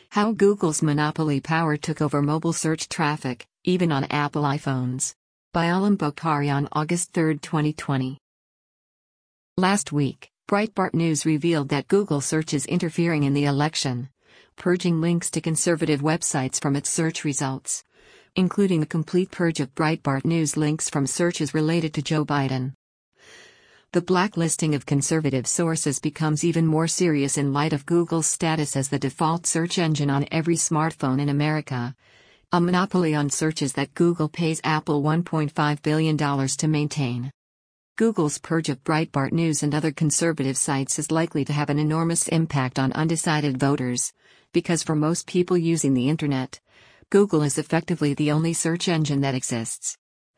How Google's monopoly power took over mobile search traffic, even on Apple iPhones. By Alam Bokhari on August 3, 2020. Last week, Breitbart News revealed that Google search is interfering in the election, purging links to conservative websites from its search results, including a complete purge of Breitbart News links from searches related to Joe Biden. The blacklisting of conservative sources becomes even more serious in light of Google's status as the default search engine on every smartphone in America, a monopoly on searches that Google pays Apple $1.5 billion to maintain. Google's purge of Breitbart News and other conservative sites is likely to have an enormous impact on undecided voters, because for most people using the internet, Google is effectively the only search engine that exists.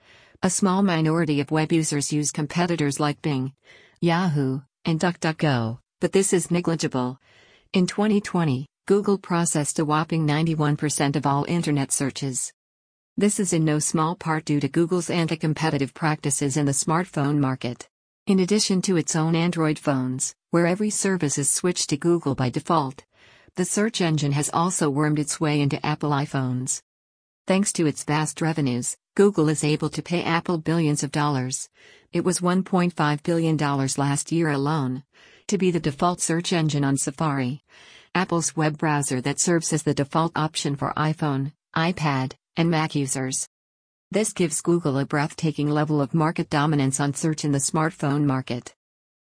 A small minority of web users use competitors like Bing, Yahoo, and DuckDuckGo, but this is negligible. In 2020, Google processed a whopping 91% of all internet searches. This is in no small part due to Google's anti-competitive practices in the smartphone market. In addition to its own Android phones, where every service is switched to Google by default, the search engine has also wormed its way into Apple iPhones. Thanks to its vast revenues, Google is able to pay Apple billions of dollars. It was $1.5 billion last year alone, to be the default search engine on Safari, Apple's web browser that serves as the default option for iPhone, iPad, and Mac users. This gives Google a breathtaking level of market dominance on search in the smartphone market.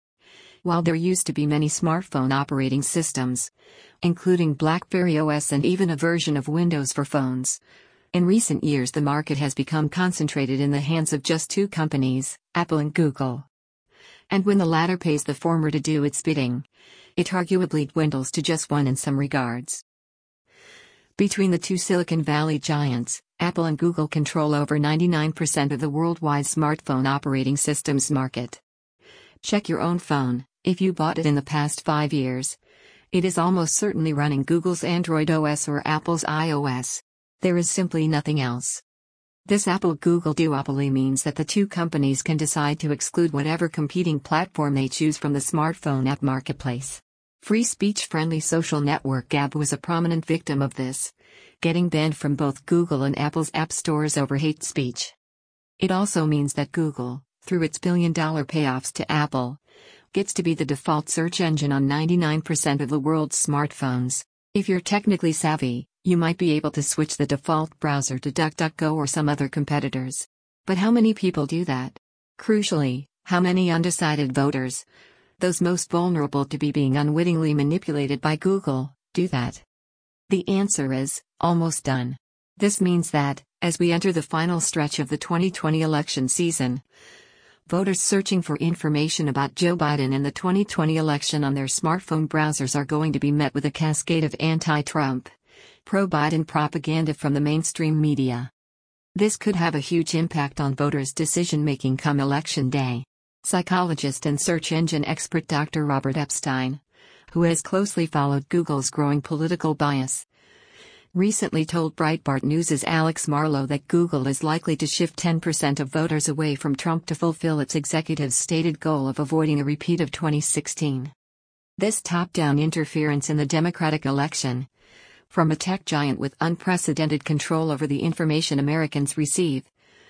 While there used to be many smartphone operating systems, including BlackBerry OS and even a version of Windows for phones, in recent years the market has become concentrated in the hands of just two companies, Apple and Google. And when the latter pays the former to do its bidding, it arguably dwindles to just one in some regards. Between the two Silicon Valley giants, Apple and Google control over 99% of the worldwide smartphone operating systems market. Check your own phone. If you bought it in the past 5 years, it is almost certainly running Google's Android OS or Apple's iOS. There is simply nothing else. This Apple-Google duopoly means that the two companies can decide to exclude whatever competing platform they choose from the smartphone app marketplace. Free speech-friendly social network Gab was a prominent victim of this, getting banned from both Google and Apple's app stores over hate speech. It also means that Google, through its billion-dollar payoffs to Apple, gets to be the default search engine on 99% of the world's smartphones. If you're technically savvy, you might be able to switch the default browser to DuckDuckGo or some other competitors. But how many people do that? Crucially, how many undecided voters, those most vulnerable to being unwittingly manipulated by Google, do that? The answer is, almost none. This means that, as we enter the final stretch of the 2020 election season, voters searching for information about Joe Biden and the 2020 election on their smartphone browsers are going to be met with a cascade of anti-Trump, pro-Biden propaganda from the mainstream media. This could have a huge impact on voters' decision-making come Election Day. Psychologist and search engine expert Dr. Robert Epstein, who has closely followed Google's growing political bias, recently told Breitbart News' Alex Marlow that Google is likely to shift 10% of voters away from Trump to fulfill its executive's stated goal of avoiding a repeat of 2016. This top-down interference in the Democratic election, from a tech giant with unprecedented control over the information Americans receive,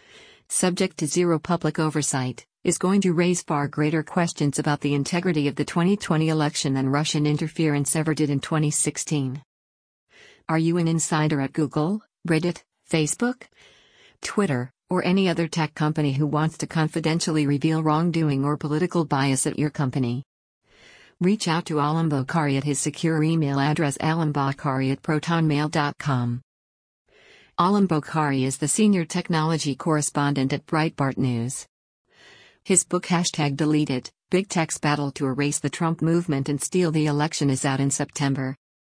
subject to zero public oversight, is going to raise far greater questions about the integrity of the 2020 election than Russian interference ever did in 2016. Are you an insider at Google, Reddit, Facebook, Twitter, or any other tech company who wants to confidentially reveal wrongdoing or political bias at your company? Reach out to Alam Bokhari at his secure email address alambokhari@protonmail.com. Alam Bokhari is the senior technology correspondent at Breitbart News. His book #Deleted, Big Tech's Battle to Erase the Trump Movement and Steal the Election is out in September.